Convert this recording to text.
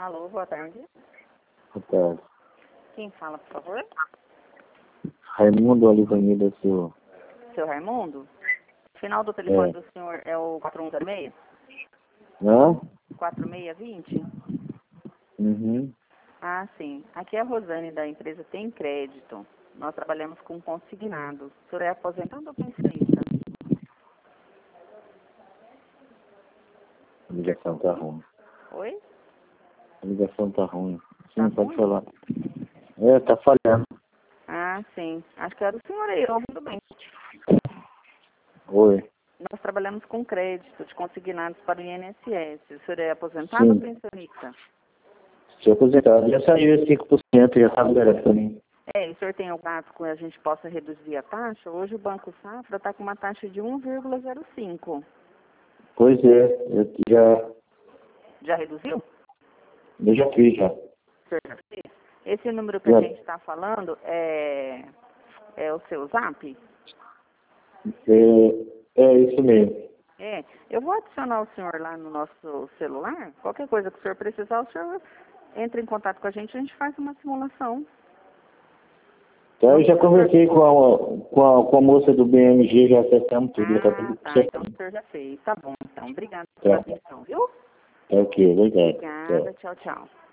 Alô, boa tarde. Boa tarde. Quem fala, por favor? Raimundo Olivani da Silva. Seu Raimundo? O final do telefone É. do senhor é o 4106? Hã? 4620? Uhum. Ah, sim. Aqui é a Rosane da empresa Tem Crédito. Nós trabalhamos com consignado. O senhor é aposentado ou pensionista? A ligação tá ruim. Oi? A ligação tá ruim. Tá Sim, pode ruim? falar. É, tá falhando. Ah, sim. Acho que era o senhor aí, ouvindo bem. Oi. Nós trabalhamos com crédito de consignados para o INSS. O senhor é aposentado ou Sim. pensionista? Sou aposentado. Já saiu esse 5%, já tá liberado pra mim. É, e o senhor tem algum prazo que a gente possa reduzir a taxa? Hoje o Banco Safra está com uma taxa de 1,05. Pois é, Já reduziu? eu já fiz já. O senhor já fez? Esse número que a Já. gente está falando é o seu zap? É isso mesmo. É. Eu vou adicionar o senhor lá no nosso celular. Qualquer coisa que o senhor precisar, o senhor entra em contato com a gente faz uma simulação. Então, eu já conversei com a moça do BMG, já acertamos tudo. Já tá Ah, tudo tá. Então certo. o senhor já fez. Tá bom, então. Obrigada pela Tá. atenção, viu? Tá ok, obrigado. Obrigada. Tá. Tchau, tchau.